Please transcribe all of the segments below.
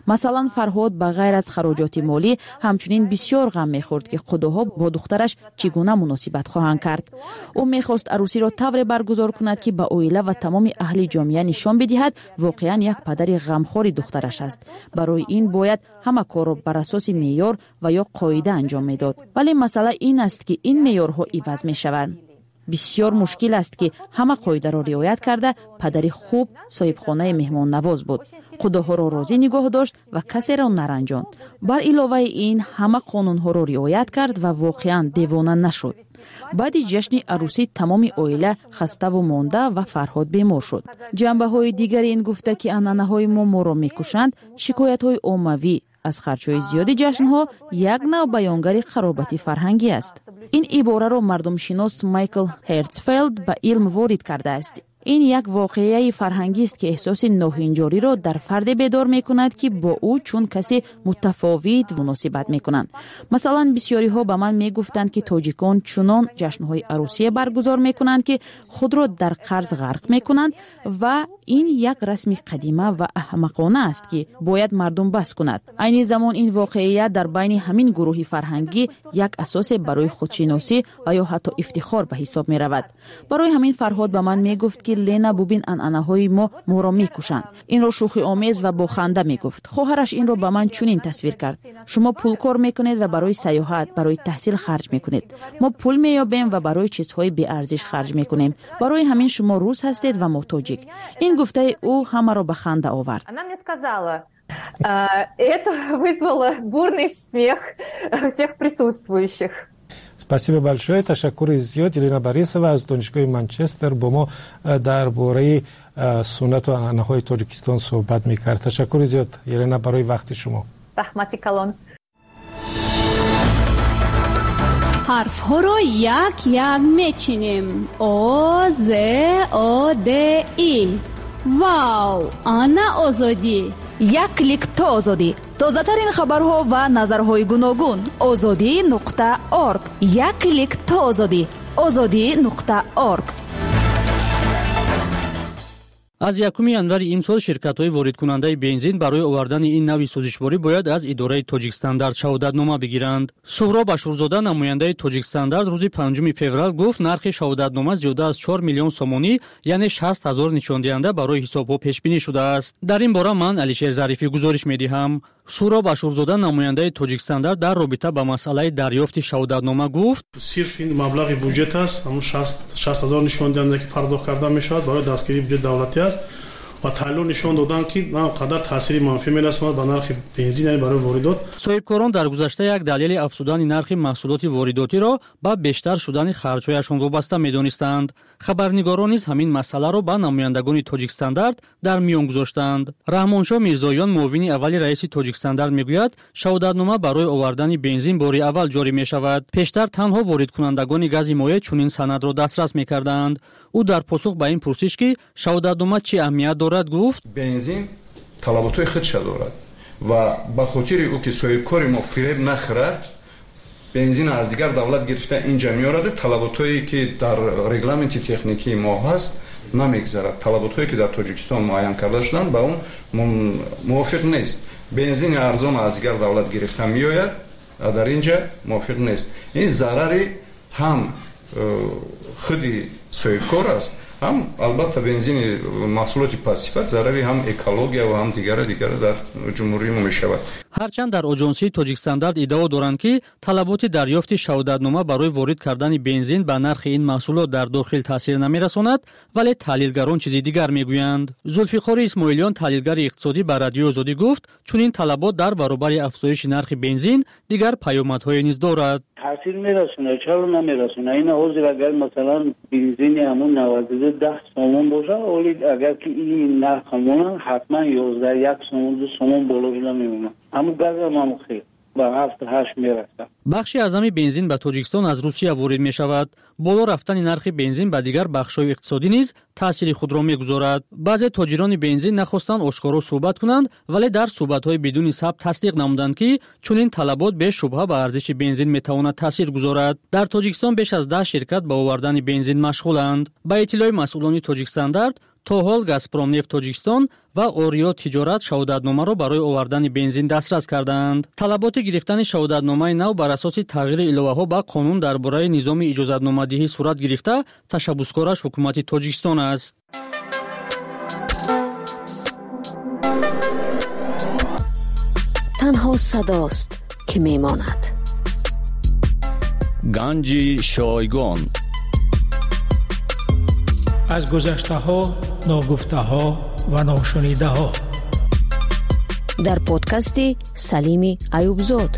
масалан Фарҳод ба ғайр аз хароҷоти молӣ ҳамчунин бисёр ғам мехӯрд ки худоҳо бо духтараш чӣ гуна муносибат хоҳанд кард. ӯ мехост арӯсиро тавре баргузор кунад ки ба оила ва тамоми аҳли ҷомеа нишон бидиҳад воқеан як падари ғамхори духтараш аст. барои ин бояд ҳама корро бар асоси меъёр ва ё қоида анҷом медод. вале масъала ин аст ки ин меъёрҳо иваз мешаванд. бисёр мушкил аст ки ҳама қоидаро риоят карда падари хуб соҳибхонаи меҳмоннавоз буд. худоҳоро розӣ нигоҳ дошт ва касеро наранҷонд. бар иловаи ин ҳама қонунҳоро риоят кард ва воқеан девона нашуд. баъди ҷашни арӯсӣ тамоми оила хаставу монда ва Фарҳод бемор шуд. ҷанбаҳои дигари ин гуфта ки анъанаҳои моро мекушанд, шикоятҳои оммавӣ аз харчҳои зиёди ҷашнҳо як навъ баёнгари қаробати фарҳангӣ аст. ин ибораро мардумшинос Майкл Херцфелд ба илм ворид кардааст. ин як воқеаи фарҳангист ки эҳсоси ноҳинҷориро дар фарде бедор мекунад ки бо ӯ чун каси мутафовит муносибат мекунанд. масалан бисёриҳо ба ман мегуфтанд ки тоҷикон чунон ҷашнҳои арӯсие баргузор мекунанд ки худро дар қарз ғарқ мекунанд ва ин як расми қадима ва аҳмақона аст ки бояд мардум бас кунад. айни замон ин воқеия дар байни ҳамин гурӯҳи фарҳангӣ як асосе барои худшиносӣ ва ё ҳатто ифтихор ба ҳисоб меравад. барои ҳамин Фарҳод ба ман мегуфт ки Лена бубин анъанаҳои моро мекушанд. инро шӯхӣ омез ва бо ханда мегуфт. хоҳараш инро ба ман чунин тасвир кард: шумо пулкор мекунед ва барои саёҳат, барои таҳсил харҷ мекунед. мо пул меёбем ва барои чизҳои беарзиш харҷ мекунем. барои ҳамин шумо рус ҳастед ва мо тоҷик. ин гуфтаи ӯ ҳамаро ба ханда овард. Она мне сказала, это вызвало бурный смех всех присутствующих. Спасибо большое. Ташаккури зиёд. Елена Борисова аз донишгоҳи Манчестер бо мо дар бораи суннату анъанаҳои Тоҷикистон суҳбат мекард. Ташаккури зиёд Елена барои вақти шумо. Рахмати калон. ҳарфҳоро як мечинем. О, З, О, Д, И. Вау! Ана озодӣ. як клик то озодӣ. тозатарин хабарҳо ва назарҳои гуногун. озодӣ.орг. як клик то озодӣ. озодӣ.орг. аз 1 январи имсол ширкатҳои воридкунандаи бензин барои овардани ин навъи сӯзишворӣ бояд аз идораи Тоҷикстандард шаҳодатнома бигиранд. Суҳроб Ашурзода, намояндаи Тоҷикстандард, рӯзи 5 феврал гуфт, нархи шаҳодатнома зиёда аз 4 миллион сомонӣ, яъне 60 000 нишондиҳанда барои ҳисобҳо пешбинӣ шудааст. дар ин бора ман Алишер Зарифӣ гузориш медиҳам. Суҳроб Ашурзода, намояндаи Тоҷикстандард, дар робита ба масъалаи дарёфти шаҳодатнома гуфт: сирф ин маблағи буҷет аст, ҳамун 60 000 нишондиҳанда ки пардохт карда мешавад барои дастгирии буҷет давлатӣ аст ва таҳлил нишон доданд ки на қадар таъсири манфӣ мерасонад ба нархи бензин, яъне барои воридот. соҳибкорон дар гузашта як далели афзудани нархи маҳсулоти воридотиро ба бештар шудани харҷҳояшон вобаста медонистанд. хабарнигорон низ ҳамин масъаларо ба намояндагони Тоҷикстандард дар миён гузоштанд. Раҳмоншоҳ Мирзоён, муовини аввали раиси Тоҷикстандард, мегӯяд, шаҳодатнома барои овардани бензин бори аввал ҷорӣ мешавад. пештар танҳо воридкунандагони гази моеъ чунин санадро дастрас мекарданд. ӯ дар посух ба ин пурсиш ки шаҳодатнома чӣ аҳамият дорад гуфт: бензин талаботҳои худша дорад ва ба хотири ӯ ки соҳибкори мо фиреб нахӯрад, бензина аз дигар давлат гирифта инҷа меораду талаботҳое ки дар регламенти техникии мо ҳаст намегзарад. талаботҳое ки дар Тоҷикистон муайян карда шуданд ба он мувофиқ нест. бензини арзон аз дигар давлат гирифта меояд, дар инҷа мувофиқ нест. ин зарари ҳам худи соҳибкор аст, ҳам албатта бензини маҳсулоти пассифат зарари ҳам экология ва ҳам дигара дар ҷумҳурии мо мешавад. ҳарчанд дар оҷонсии Тоҷикстандард иддао доранд ки талаботи дарёфти шаҳодатнома барои ворид кардани бензин ба нархи ин маҳсулот дар дохил таъсир намерасонад, вале таҳлилгарон чизи дигар мегӯянд. Зулфиқори Исмоилиён, таҳлилгари иқтисодӣ, ба Радиои Озодӣ гуфт, чунин талабот дар баробари афзоиши нархи бензин дигар паёмадҳое низ дорад. таъсир мерасонад, чаро намерасонад. ин ҳозир агар масалан бензини ҳамун 92 10 сомон бошад, оли агар ки ин нарх ҳамон ҳатман 11 1 сомон 2 сомон боло шуда мемонад. ҳамун газ ҳам хел ба 7-8 мерасад. бахши аъзами бензин ба Тоҷикистон аз Русия ворид мешавад. боло рафтани нархи бензин ба дигар бахшҳои иқтисодӣ низ таъсири худро мегузорад. баъзе тоҷирони бензин нахостанд ошкоро суҳбат кунанд, вале дар суҳбатҳои бидуни сабт тасдиқ намуданд ки чунин талабот бешубҳа ба арзиши бензин метавонад таъсир гузорад. дар Тоҷикистон беш аз 10 ширкат ба овардани бензин машғуланд. ба иттилои масъулони Тоҷикстандард, то ҳол Газпромнефт Тоҷикистон ва Орио Тиҷорат шаҳодатномаро барои овардани бензин дастрас карданд. Талаботи гирифтани шаҳодатномаи нав бар асоси тағйири иловаҳо ба қонун дар бораи низоми иҷозатномадиҳӣ сурат гирифта ташаббускораш ҳукумати Тоҷикистон аст. танҳо садост ки мемонад. ганҷи шойгон. از گذشته‌ها، ناگفته‌ها و ناشنیده‌ها. در پادکست سلیمی ایوبزاد.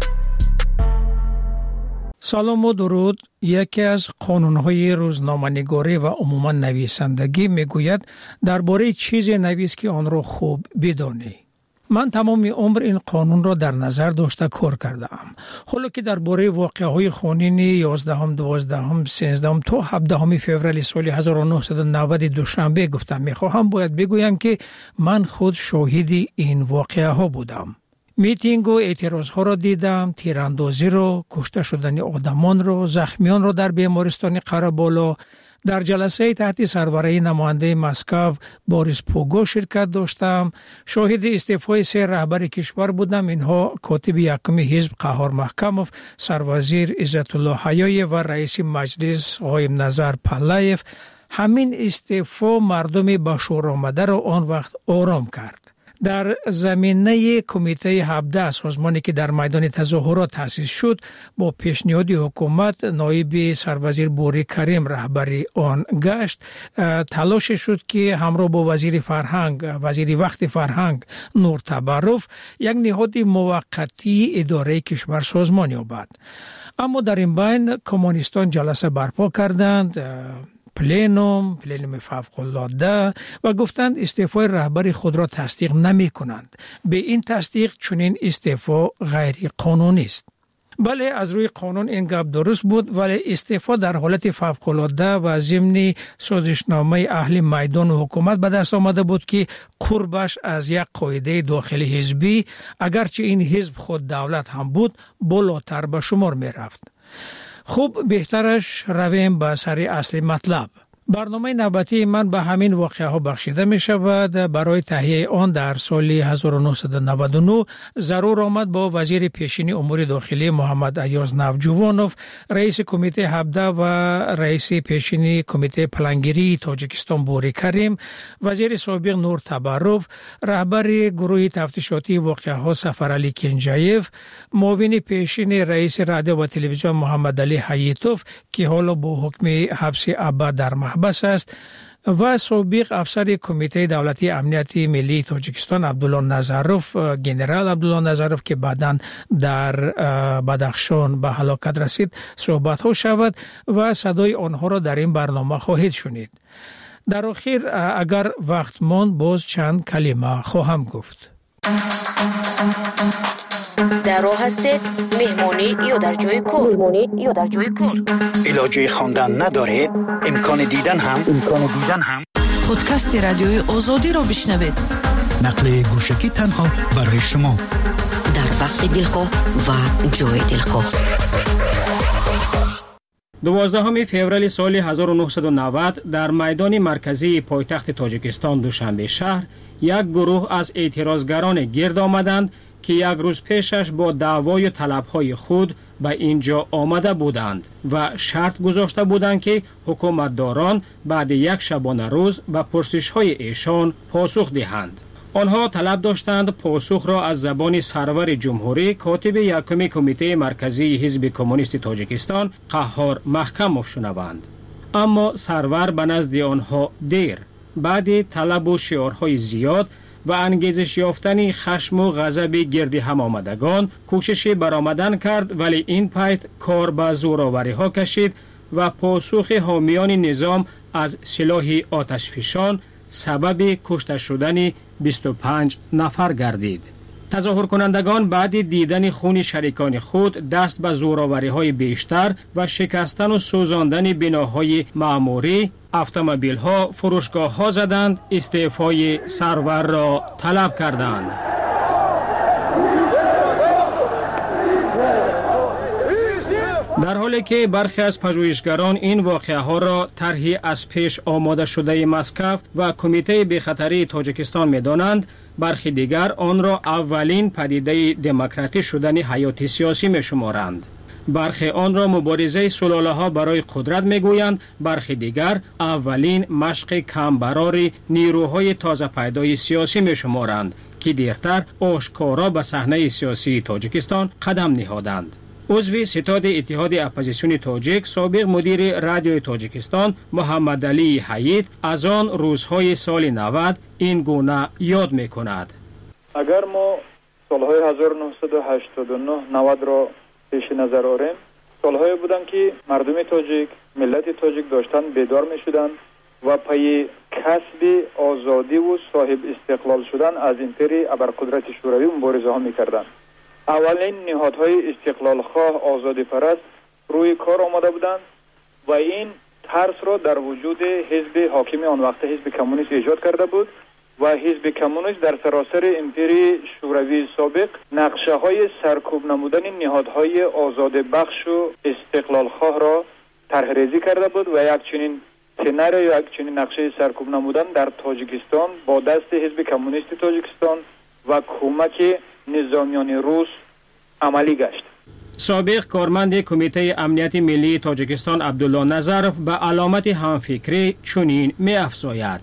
سلام و درود. یکی از قانون‌های روزنامه‌نگاری و عموما نویسندگی میگوید درباره چیزی نویس که آن را خوب بدانی. من تمام عمر این قانون را در نظر داشته کار کردم. حالا که درباره واقعه‌های خونین 11 12 13 تا 17 فوریه سال 1990 دوشنبه گفتم می‌خواهم باید بگویم که من خود شاهد این واقعه‌ها بودم. میتینگ و اعتراض‌ها را دیدم، تیراندازی را، کشته شدن آدمان را، زخمیان را در بیمارستان قره‌بالا. در جلسه تحت سربرایی نماینده مسکو بوریس پوگو شرکت داشتم. شاهد استعفای 3 رهبر کشور بودم. اینها کاتب یکم حزب قهار محکموف، سروزیر عزت الله حیایی و رئیس مجلس قایم نظر پلایف. همین استعفا مردم به شور آمده را آن وقت آرام کرد. در زمینه کمیته 17 سازمانی که در میدان تظاهرات تأسیس شد با پیشنهاد حکومت نایب سروزیر بوری کریم رهبری آن گشت. تلاش شد که همراه با وزیر وقت فرهنگ نور تبروف یک نهاد موقتی اداره کشور سازمان یابد. اما در این بین کمونیستان جلسه برپا کردند، پلنوم فوق‌العاده، و گفتند استعفای رهبر خود را تصدیق نمی کنند. به این تصدیق چنین استعفا غیر قانونی است. بله، از روی قانون این گپ درست بود، ولی استعفا در حالت فوق‌العاده و ضمن سازشنامه اهل میدان و حکومت به دست آمده بود که قربش از یک قاعده داخلی حزبی، اگرچه این حزب خود دولت هم بود، بالاتر به شمار می رفت. خوب، بهترش رویم به سر اصل مطلب. برنامه نوبتی من به همین واقعه ها بخشیده می شود. برای تهیه آن در سال 1999 ضرور آمد با وزیر پیشین امور داخلی محمد ایاز نوجوانوف، رئیس کمیته 17 و رئیس پیشین کمیته پلانگیری تاجیکستان بوری کریم، وزیر سابق نور تبروف، رهبر گروه تفتیشاتی واقعه ها سفرعلی کنجایف، معاون پیشین رئیس رادیو و تلویزیون محمد علی حییتوف که حالا با حکم حبس ابد در محبس است، و سابق افسر کمیته دولتی امنیت ملی تاجیکستان عبدالله نظروف، گنرال عبدالله نظروف که بعداً در بدخشان به هلاکت رسید صحبت ها شود و صدای آنها را در این برنامه خواهید شنید. در آخر اگر وقت ماند باز چند کلمه خواهم گفت. در راه هستید مهمانی یا در جای کار. علاجه خواندن ندارید؟ امکان دیدن هم پادکست رادیوی آزادی را بشنوید. نقل گوشکی تنها برای شما در وقت دلخواه و جای دلخواه. 12 فوریه سال 1990 در میدان مرکزی پایتخت تاجیکستان دوشنبه شهر یک گروه از اعتراضگران گرد آمدند که یک روز پیشش با دعوای طلبهای خود به اینجا آمده بودند و شرط گذاشته بودند که حکومتداران بعد یک شبانه روز به پرسش‌های ایشان پاسخ دهند. آنها طلب داشتند پاسخ را از زبان سرور جمهوری کاتب یکم کمیته مرکزی حزب کمونیست تاجیکستان قهار محکموف شنوند. اما سرور به نزد آنها دیر، بعد طلب و شعارهای زیاد و انگیزش یافتن خشم و غضب گرد هم آمدگان کوشش برآمدن کرد، ولی این پیت کار به زورآوری ها کشید و پاسخ حامیان نظام از سلاح آتشفشان سبب کشته شدن 25 نفر گردید. تظاهر کنندگان بعد دیدن خون شریکان خود دست به زورآوری های بیشتر و شکستن و سوزاندن بناهای معموری، اتومبیل ها، فروشگاه ها زدند، استعفای سرور را طلب کردند. در حالی که برخی از پژوهشگران این واقعه ها را طرحی از پیش آماده شده مسکو و کمیته بی‌خطری تاجیکستان می‌دانند، برخی دیگر آن را اولین پدیده دموکراتیک شدن حیات سیاسی می‌شمارند. برخی آن را مبارزه سلاله‌ها برای قدرت می‌گویند، برخی دیگر اولین مشق کمبرار نیروهای تازه پیدای سیاسی می‌شمارند که دیرتر آشکارا به صحنه سیاسی تاجیکستان قدم نهادند. عضو ستاد اتحاد اپوزیسیون تاجیک، سابق مدیر رادیوی تاجیکستان محمد علی حیید از آن روزهای سال 90 این گونه یاد می‌کند. اگر ما سالهای 1989 90 را پیش نظر آوریم، سالهایی بودند که مردم تاجیک، ملت تاجیک داشتن بیدار می‌شدند و پای کسب آزادی و صاحب استقلال شدن از امپری ابرقدرت شوروی مبارزه ها می‌کردند. اولین نهادهای استقلال خواه آزادی پرست روی کار آمده بودند و این ترس را در وجود حزب حاکم آن وقت حزب کمونیست ایجاد کرده بود و حزب کمونیست در سراسر امپری شوروی سابق نقشه های سرکوب نمودن نهادهای آزاد بخش و استقلال خواه را طرح ریزی کرده بود و یک چنین سناریو یا یک چنین نقشه سرکوب نمودن در تاجیکستان با دست حزب کمونیست تاجیکستان و کمک نظامیان روس عملی گشت. سابق کارمند کمیته امنیت ملی تاجیکستان عبدالله نظرف به علامت همفکری چنین می افزاید: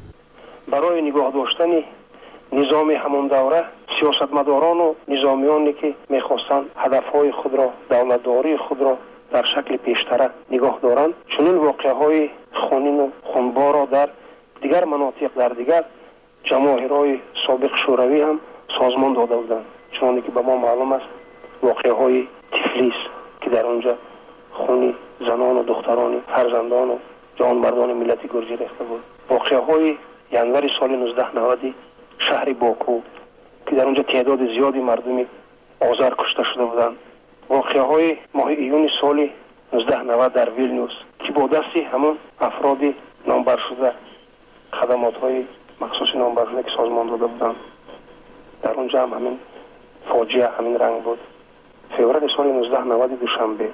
برای نگاه داشتن نظام همون دوره سیاستمداران و نظامیانی که میخواستند هدفهای خود را، دولتداری خود را در شکل پیشتره نگاه دارند، چنین واقعهای خونین و خونبار را در دیگر مناطق، در دیگر جماهیرهای سابق شوروی هم سازمان داده بودند. چون که به ما معلوم است واقعه های تفلیس که در آنجا خون زنان و دختران فرزندان و جانبردان ملت گرجی ریخته بود. واقعه های ینور سال 1990 شهر باکو که در آنجا تعداد زیادی مردم آذر کشته شده بودند. واقعه های ماه ایون سال 1990 در ویلنیوس که با دستی همون افراد نامبر شده خدمات های مخصوص نامبر شده که سازمان داده بودند، در اونجا هم همین فاجعه همین رنگ بود. فوریه سال 1990 دوشنبه.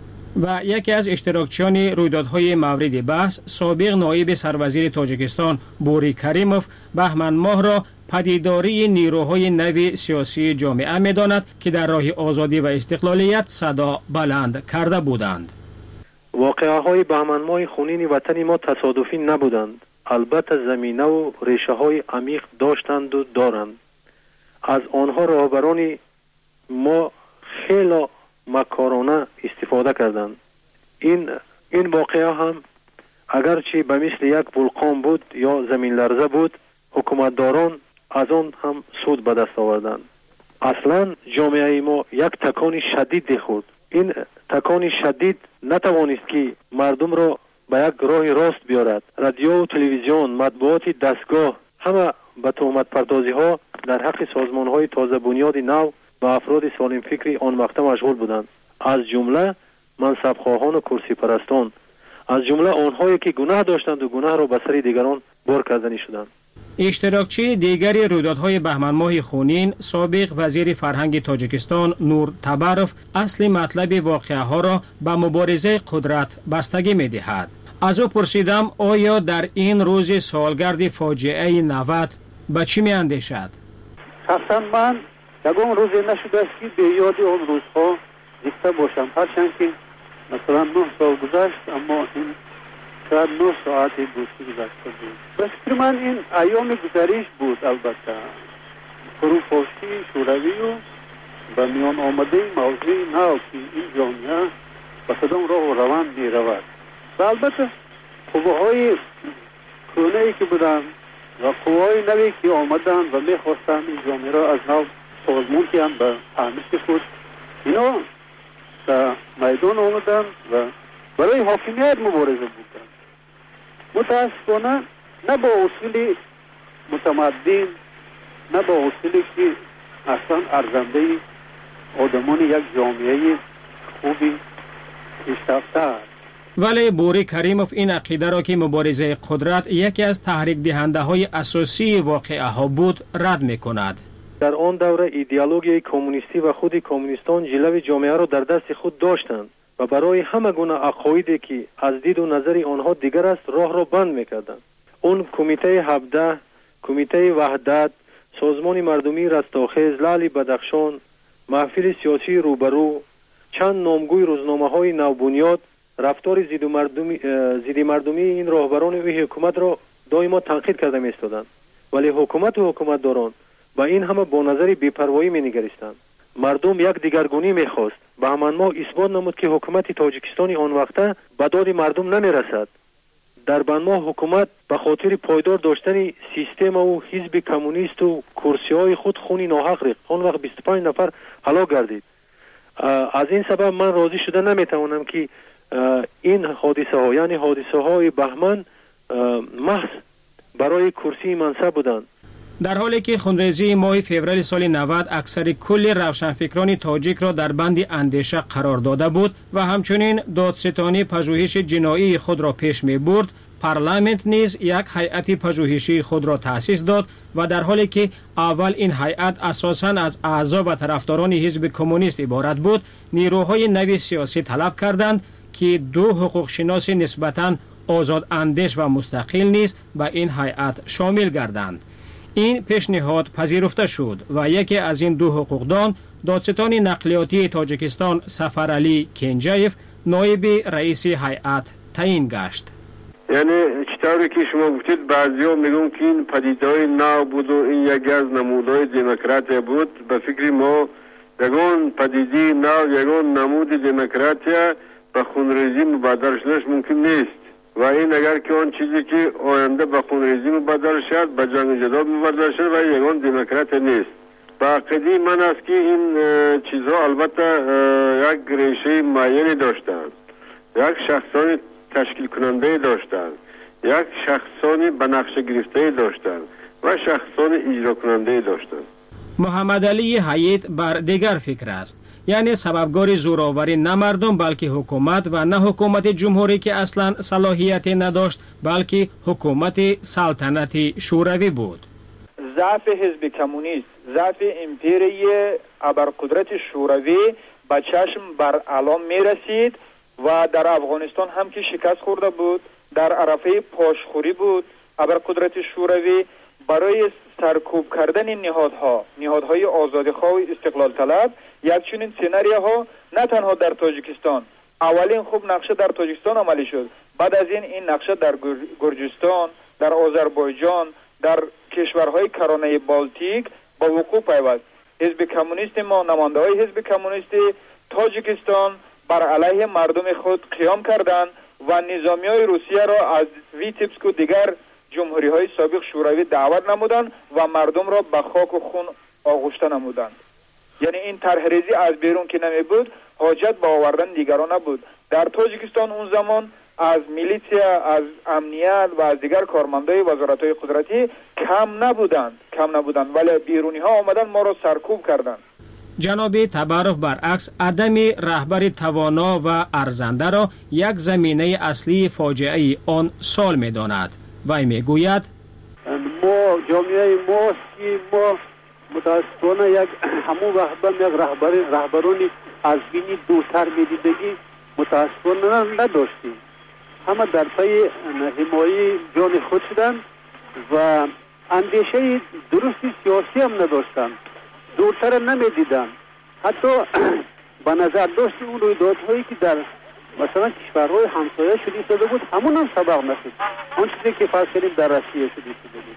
و یکی از اشتراکچیان رویدادهای مورد بحث، سابق نایب سروزیر تاجیکستان بوری کریموف، بهمن ماه را پدیداری نیروهای نو سیاسی جامعه می‌داند که در راه آزادی و استقلالیت صدا بلند کرده بودند. واقعه های بهمن ماه خونین وطن ما تصادفی نبودند. البته زمینه و ریشه های عمیق داشتند و دارند. از آنها رهبران ما خیلی مکارانه استفاده کردند. این واقعه هم اگرچه به مثل یک ولکان بود یا زمین لرزه بود، حکومتداران از آن هم سود به دست آوردند. اصلا جامعه ما یک تکان شدید خورد. این تکان شدید نتوانست که مردم را به یک راه راست بیارد. رادیو و تلویزیون، مطبوعات دستگاه همه به تهمت پردازی ها در حق سازمان های تازه بنیاد نو و افراد سالم فکری آن وقت مشغول بودند، از جمله منصب خواهان و کرسی پرستان، از جمله آنهایی که گناه داشتند و گناه را به سر دیگران بار کردنی شدند. اشتراکچی دیگری رویدادهای بهمن ماه خونین، سابق وزیر فرهنگ تاجیکستان نور تبروف، اصل مطلب واقعه ها را به مبارزه قدرت بستگی می دهد. از او پرسیدم آیا در این روز سالگرد فاجعه 90 به چی می اندیشد؟ شخصا من یکم روزی نشده است که به یاد آن روزها زنده باشم، هرچند که مثلا 9 سال گذشت، اما این شاید 9 ساعت دوستی گذشته بود. به فکر من این ایام گذریش بود. البته فروپاشی شوروی و به میان آمده موضوع نو که این جامعه به کدام راه و روان می رود و البته قوه‌های کهنه‌ای که بودند و قوه‌های نوی که آمدند و می‌خواستند این جامعه را از نو سازمان کنند به فهمش خود، اینا در میدان آمدند و برای حاکمیت مبارزه بودند. متاسفانه نه با اصول متمدن، نه با اصولی که اصلا ارزنده آدمان یک جامعه خوبی پیشرفته است. ولی بوری کریموف این عقیده را که مبارزه قدرت یکی از تحریک دهنده های اساسی واقعه ها بود رد می کند. در آن دوره ایدئولوژی کمونیستی و خود کمونیستان جلوه جامعه را در دست خود داشتند و برای همه گونه عقایدی که از دید و نظر آنها دیگر است راه را بند میکردند. اون کمیته 17، کمیته وحدت، سازمان مردمی رستاخیز، لعل بدخشان، محفل سیاسی روبرو، چند نامگوی روزنامه‌های نوبنیاد رفتار ضد مردمی این راهبران این حکومت را دائما تنقید کرده می‌ایستادند، ولی حکومت و حکومتداران با این همه با نظر بی‌پروایی می‌نگریستند. مردم یک دیگرگونی می‌خواست. به همان ما اثبات نمود که حکومت تاجیکستان آن وقته به داد مردم نمی‌رسد. در بنما حکومت به خاطر پایدار داشتن سیستم و حزب کمونیست و کرسی‌های خود خونی ناحق ریخت. آن وقت 25 نفر هلاک گردید. از این سبب من راضی شده نمیتوانم که این حادثه ها یعنی حادثه های بهمن محض برای کرسی منصب بودند. در حالی که خونریزی ماه فوریه سال 90 اکثر کل روشنفکران تاجیک را در بند اندیشه قرار داده بود و همچنین دادستانی پژوهش جنایی خود را پیش می برد، پارلمانت نیز یک هیئت پژوهشی خود را تأسیس داد و در حالی که اول این هیئت اساساً از اعضا و طرفداران حزب کمونیست عبارت بود، نیروهای نوی سیاسی طلب کردند که دو حقوق شناس نسبتاً آزاد اندیش و مستقل نیز به این هیئت شامل گردند. این پیشنهاد پذیرفته شد و یکی از این دو حقوقدان دادستان نقلیاتی تاجیکستان سفرعلی کنجایف نایب رئیس هیئت تعیین گشت. یعنی چطوری که شما گفتید بعضی‌ها میگن که این پدیده‌های نو بود و این یکی از نمودهای دموکراسی بود. به فکر ما یگان پدیده نو، یگان نمود دموکراسی به خونریزی مبادر شدنش ممکن نیست و این اگر که آن چیزی که آینده به خونریزی مبادر شد به جنگ جدال مبادر شد و یگان دموکراسی نیست. به عقیده من است که این چیزها البته یک ریشه معینی داشتند، یک شخصانی تشکیل کننده داشتند، یک شخصانی به نقشه گرفته داشتند و شخصانی اجرا کننده داشتند. محمد علی حیات بر دیگر فکر است، یعنی سببگار زوراوری نه مردم بلکه حکومت و نه حکومت جمهوری که اصلا صلاحیت نداشت بلکه حکومت سلطنتی شوروی بود. ضعف حزب کمونیست، ضعف امپیری ابرقدرت شوروی به چشم بر علام می رسید و در افغانستان هم که شکست خورده بود، در عرفه پاشخوری بود. ابرقدرت شوروی برای سرکوب کردن نهادهای آزادیخواه و استقلال طلب یک چنین سناریوها نه تنها در تاجیکستان، اولین خوب نقشه در تاجیکستان عملی شد، بعد از این نقشه در گرجستان، در آذربایجان، در کشورهای کرانه بالتیک با وقوع پیوست. حزب کمونیست ما، نماینده های حزب کمونیست تاجیکستان بر علیه مردم خود قیام کردند و نظامی های روسیه را از ویتبسک و دیگر جمهوری های سابق شوروی دعوت نمودند و مردم را به خاک و خون آغشته نمودند. یعنی این طرحریزی از بیرون که نمی بود، حاجت به آوردن دیگران نبود. در تاجیکستان اون زمان از میلیسیا، از امنیت و از دیگر کارمندای وزارت‌های قدرتی کم نبودند ولی بیرونی ها آمدن ما را سرکوب کردند. جناب تبارف برعکس عدم رهبر توانا و ارزنده را یک زمینه اصلی فاجعه آن سال می‌داند. وی میگوید ما جامعه ما متاسفانه یک همون رهبرانی از بینی دوتر میدیدگی متاسفانه نداشتیم. همه در پی حمایت جان خود شدند و اندیشه درستی سیاسی هم نداشتند، دورتر نمیدیدند. حتی به نظر داشت اون رویدادهایی که در مثلا کشورهای همسایه شده بود همون هم سبق نشد. آن چیزی که فرض کردیم در روسیه شده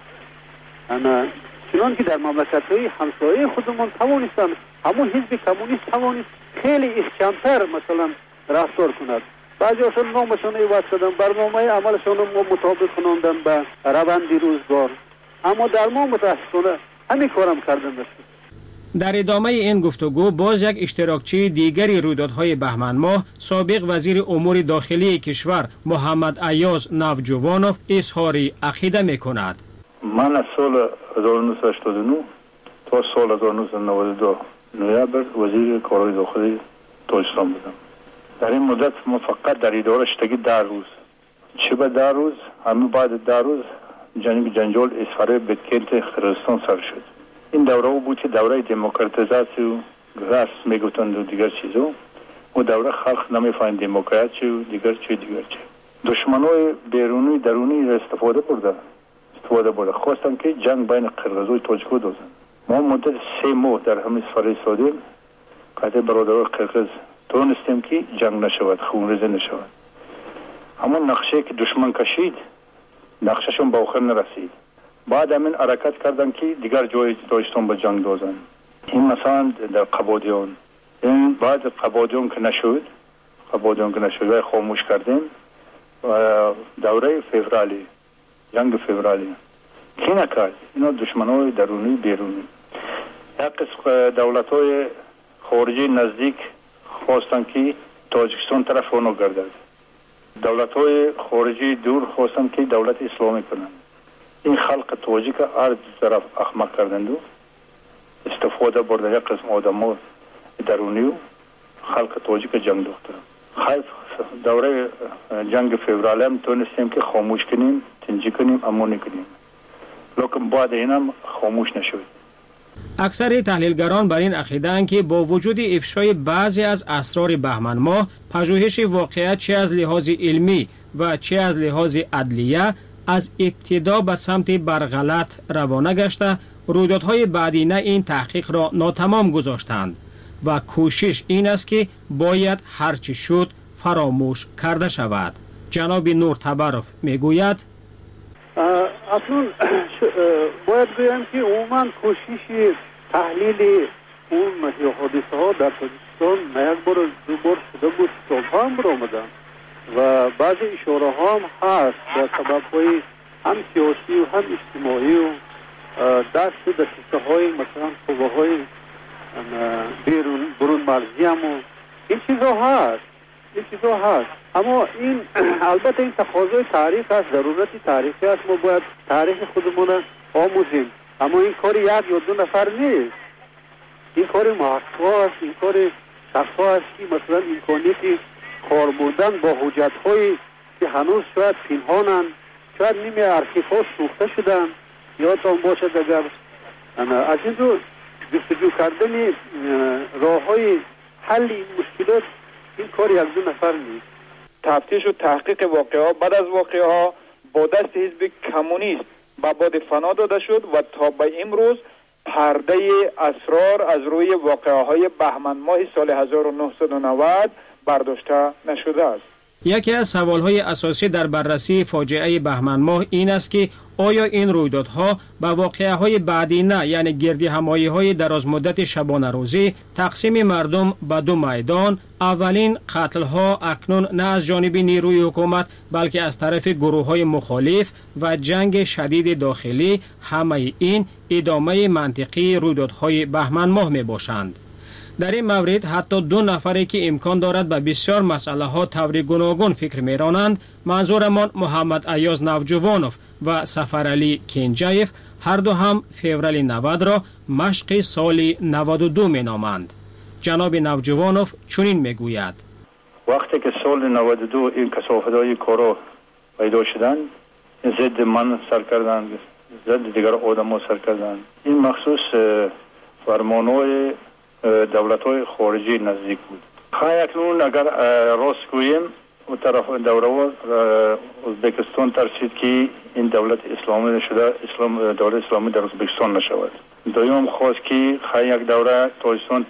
بود، چنان که در مملکت‌های همسایه خودمون توانستن همون حزب کمونیست توانست خیلی احکام‌تر مثلا رفتار کند. بعضی اصلا نامشان عوض کردن، برنامه عملشان رو مطابق کناندن به روند روزگار، اما در ما متاسفانه همین کارم کردن نشد. در ادامه این گفتگو باز یک اشتراکچی دیگری رویدادهای بهمن ماه سابق وزیر امور داخلی کشور محمد ایاز نوجوانوف اظهار عقیده می‌کند. من از سال 1989 تا سال 1992 نوامبر وزیر کارهای داخلی تاجیکستان بودم. در این مدت ما فقط در اداره شدگی 10 روز، چه به 10 روز همین بعد 10 روز جنجال اسفره به کنت خرستان سر شد. این دوره بود که دوره دموکراتیزاسی و رسم میگفتند و دیگر چیزا او دوره خلق نمیفهمید دموکرات چی و دیگر چی. دشمنای بیرونی درونی را استفاده برده خواستن که جنگ بین قرقیز و تاجیک دوزن. ما مدت 3 ماه در همین سفر ایستادیم، قطع برادران قرقیز تونستیم که جنگ نشود، خونریزی نشود. اما نقشه که دشمن کشید نقشهشون به آخر نرسید. بعد همین حرکت کردن که دیگر جای داشتن به جنگ دوزن. این مثلا در قبادیان، این بعد قبادیان که نشد و خاموش کردیم و دوره فوریه، جنگ فوریه کی نکرد؟ اینا دشمنای درونی بیرونی. یک قسم دولت‌های خارجی نزدیک خواستن که تاجیکستان طرف اونو گردد. دولت‌های خارجی دور خواستن که دولت اسلامی کنند. این خلق تاجیک هر طرف احمق کردند و استفاده برده یک قسم آدم‌ها درونی و خلق تاجیک جنگ دوختن. خیلی دوره جنگ فوریه هم تونستیم که خاموش کنیم، تنجی کنیم، امونی کنیم. لیکن بعد اینم خاموش نشد. اکثر تحلیلگران بر این عقیده‌اند که با وجود افشای بعضی از اسرار بهمن ماه، پژوهش واقعیت چه از لحاظ علمی و چه از لحاظ عدلیه از ابتدا به سمت برغلط روانه گشته، رویدادهای بعدینه این تحقیق را ناتمام گذاشتند و کوشش این است که باید هرچی شد فراموش کرده شود. جناب نور تبرف میگوید اصلا باید بگم که عموما کوشش تحلیل اون حادثه ها در تاجیکستان یک بار 2 بار شده بود، سالها هم برآمدن و بعضی اشاره ها هم هست در سبب های هم سیاسی و هم اجتماعی و دست در کیسه های مثلا قوه های برون مرزی هم و این چیزا هست. اما این البته این تقاضای تاریخ است، ضرورت تاریخی است. ما باید تاریخ خودمون آموزیم، اما این کار 1 یا 2 نفر نیست. این کار محقق است، این کار شخص است که مثلا امکانیت کار بردن با حجت هایی که هنوز شاید پنهانند، شاید نیمه ارشیف ها سوخته شدن. یادتان باشد اگر از این رو جستجو کردن راه های حل این مشکلات این کار 1 2 نفر نیست. تفتیش و تحقیق واقعه بعد از واقعه ها با دست حزب کمونیست به باد فنا داده شد و تا به امروز پرده اسرار از روی واقعه های بهمن ماه سال 1990 برداشته نشده است. یکی از سوالهای اساسی در بررسی فاجعه بهمن ماه این است که آیا این رویدادها به واقعه‌های بعدینه یعنی گردی همایی های دراز مدت شبانه روزی تقسیم مردم به 2 میدان، اولین قتل‌ها اکنون نه از جانب نیروی حکومت بلکه از طرف گروه‌های مخالف و جنگ شدید داخلی، همه این ادامه منطقی رویدادهای بهمن ماه میباشند. در این مورد حتی 2 نفری که امکان دارد به بسیار مسئله ها طور گوناگون فکر میرانند، منظورمان محمد ایاز نوجوانوف و سفرعلی کنجایف، هر دو هم فوریه 90 را مشق سال 92 مینامند. جناب نوجوانوف چنین میگوید: وقتی که سال 92 این کثافت‌های کارا پیدا شدند، ضد من سر کردند، ضد دیگر آدم‌ها سر کردند. این مخصوص فرمان‌های دولت‌های خارجی نزدیک بود. اکنون اگر راست گوییم و طرف دوره ازبکستان ترسید که این دولت اسلامی نشده، دولت اسلامی در ازبکستان نشود. دویم خواست که یک دوره تاجیکستان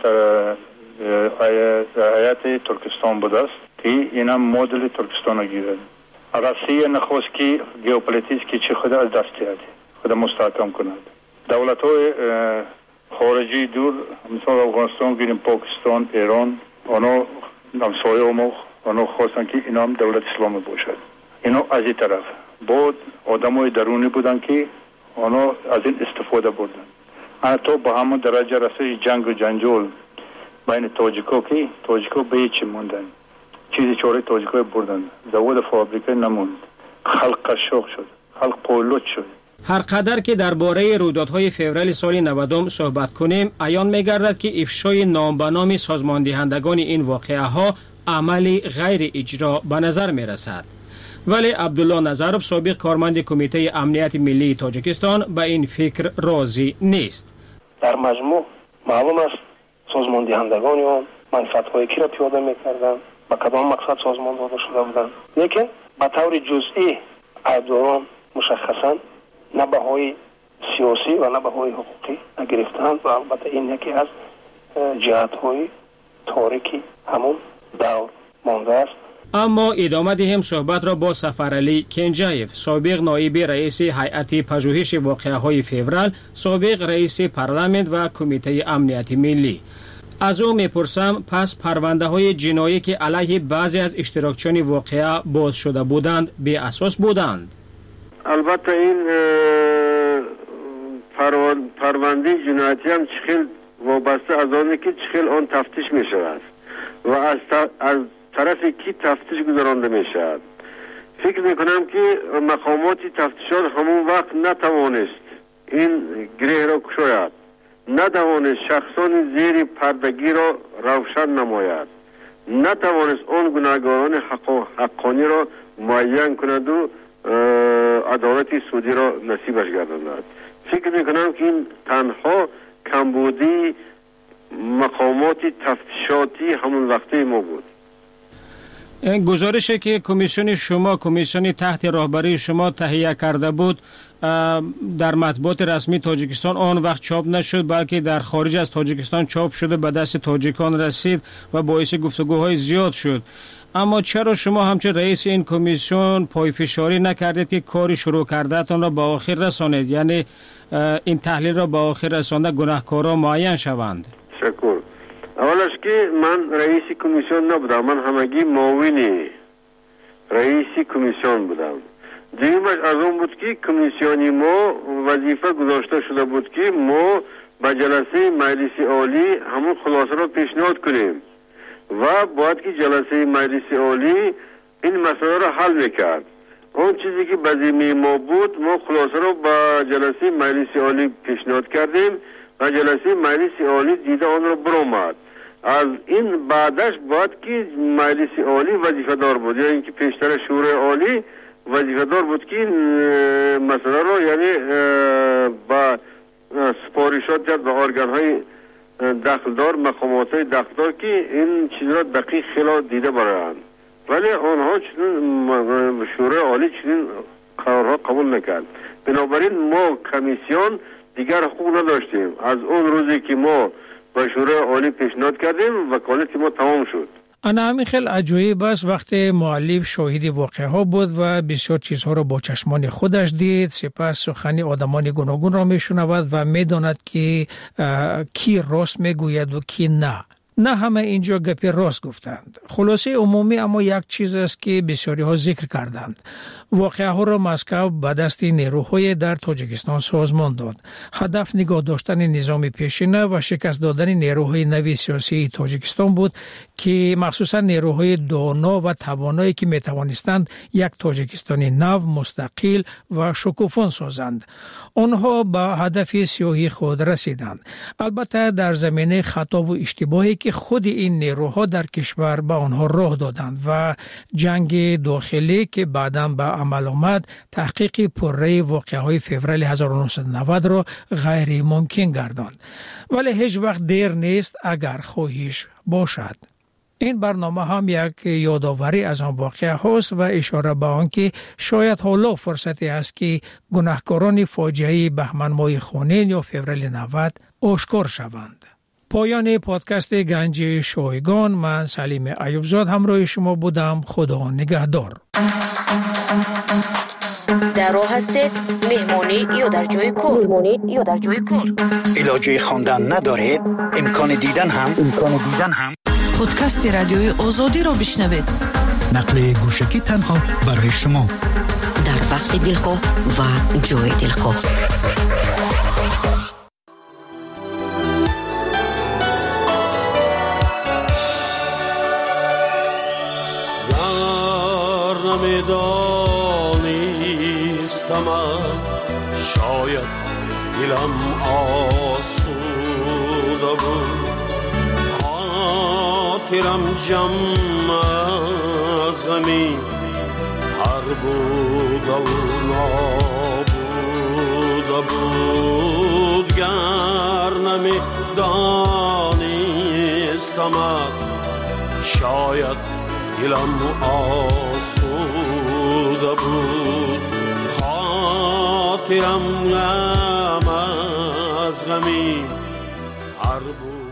هیئت ترکستان بود است که اینم مدل ترکستان را گیرد. روسیه نخواست که ژئوپلیتیک چی خود از دست دهد، خود مستحکم کند. دولت‌های خارجی دور مثل افغانستان گیریم، پاکستان، ایران، آنها همسایه ما آنها خواستن که اینا هم دولت اسلامی باشد. اینا از این طرف بود آدمای درونی بودن که آنها از این استفاده بردن. حتی با همون درجه رسید جنگ و جنجال بین تاجیکا که تاجیکا به هیچ موندن، چیزی چاره تاجیکا بردن، زواد فابریکه نموند، خلق قشاق شد، خلق پولوت شد. هر قدر که درباره رویدادهای فوریه سال 90 صحبت کنیم، عیان می‌گردد که افشای نام به نام سازماندهندگان این واقعه ها عملی غیر اجرا به نظر می‌رسد. ولی عبدالله نظروف، سابق کارمند کمیته امنیت ملی تاجیکستان، به این فکر راضی نیست. در مجموع معلوم است سازماندهندگان منفعت‌های کی را پیاده می‌کردند، با کدام مقصد سازمان داده شده بودند. لیکن به طور جزئی ایبداران مشخصاً نه بهای سیاسی و نه بهای حقوقی نگرفتند و البته این یکی از جهت‌های تاریکی همون دور مانده است. اما ادامه دهیم صحبت را با سفرعلی کنجایف، سابق نایب رئیس هیئت پژوهش واقعه‌های فوریه، سابق رئیس پارلمان و کمیته امنیت ملی. از او میپرسم پس پرونده های جنایی که علیه بعضی از اشتراکچیان واقعه باز شده بودند بی اساس بودند؟ البته این پرونده جنایتی هم چخیل وابسته از آنه که چخیل آن تفتیش می شود و از طرف کی تفتیش گذرانده می شود. فکر می کنم که مقامات تفتیشات همون وقت نتوانست این گره را کشاید، نتوانست شخصان زیر پردگی را روشن نماید، نتوانست آن گناهکاران حقانی را معین کند و عدالت سودی را نصیبش گرداند. فکر میکنم که این تنها کمبودی مقامات تفتیشاتی همون وقتی ما بود. گزارشی که کمیسیون شما، کمیسیون تحت راهبری شما تهیه کرده بود در مطبوعات رسمی تاجیکستان آن وقت چاپ نشد، بلکه در خارج از تاجیکستان چاپ شده به دست تاجیکان رسید و باعث گفتگوهای زیاد شد. اما چرا شما همچون رئیس این کمیسیون پایفشاری نکردید که کاری شروع کردهتان را به آخر رسانید، یعنی این تحلیل را به آخر رسانده گناهکاران معین شوند؟ شکر. اولش که من رئیس کمیسیون نبودم، من همگی معاون رئیس کمیسیون بودم. دیگرش از اون بود که کمیسیونی ما وظیفه گذاشته شده بود که ما به جلسه مجلس عالی همون خلاصه را پیشنهاد کنیم و باید که جلسه مجلس عالی این مسئله را حل میکرد. اون چیزی که به ذمه ما بود، ما خلاصه را به جلسه مجلس عالی پیشنهاد کردیم و جلسه مجلس عالی دیده آن را برآمد. از این بعدش باید که مجلس عالی وظیفه دار بود، یعنی که پیشتر شورای عالی وظیفه دار بود که مسئله را یعنی با سپارشات کرد به ارگان های دخلدار، مقامات های دخلدار که این چیز را دقیق خیلی دیده برند، ولی آنها چنین شورای عالی چنین قرارها قبول نکرد. بنابراین ما کمیسیون دیگر حقوق نداشتیم. از اون روزی که ما به شورای عالی پیشنهاد کردیم وکالت ما تمام شد. انا همین خیلی عجایب است وقتی مؤلف شاهد واقعه ها بود و بسیار چیزها را با چشمان خودش دید، سپس سخن آدمان گوناگون را میشنود و میداند که کی راست میگوید و کی نه. نه همه اینجا گپی راست گفتند. خلاصه عمومی اما یک چیز است که بسیاری ها ذکر کردند. واقعه ها را مسکو به دست نیروهای در تاجیکستان سازمان داد. هدف نگاه داشتن نظام پیشینه و شکست دادن نیروهای نوی سیاسی تاجیکستان بود که مخصوصا نیروهای دانا و توانایی که می توانستند یک تاجیکستانی نو، مستقل و شکوفان سازند. آنها به هدف سیاهی خود رسیدند. البته در زمینه خطا و اشتباهی که خود این نیروها در کشور به آنها راه دادند و جنگ داخلی که بعداً به عمل آمد تحقیق پرره واقعه‌های فوریه 1990 را غیر ممکن گرداند. ولی هیچ وقت دیر نیست اگر خواهش باشد. این برنامه هم یک یادآوری از آن واقعه هاست و اشاره به آن که شاید حالا فرصتی است که گناهکاران فاجعه بهمن ماه خونین یا فوریه 90 آشکار شوند. پایان پادکست گنج شایگان، من سلیم ایوبزاد همراه شما بودم. خدا نگهدار. در راه هستید، مهمانی یا در جای کار. علاجه خواندن ندارید، امکان دیدن هم پادکست رادیوی آزادی را بشنوید. نقل گوشکی تنها برای شما در وقت دلخواه و جای دلخواه. دانستم شاید دلم آسوده بود، خاطرم جمع زمین هر بود و نابوده بود. گر نمی دانستم شاید دلم آسوده بود خاطرم غم از غمی هر بود